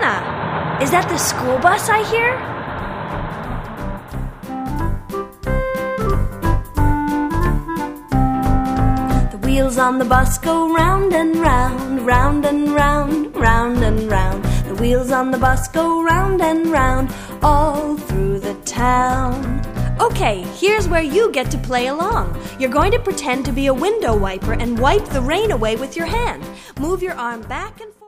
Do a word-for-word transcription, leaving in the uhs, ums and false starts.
Yeah. Is that the school bus I hear? The wheels on the bus go round and round, round and round, round and round. The wheels on the bus go round and round, all through the town. Okay, here's where you get to play along. You're going to pretend to be a window wiper and wipe the rain away with your hand. Move your arm back and forth.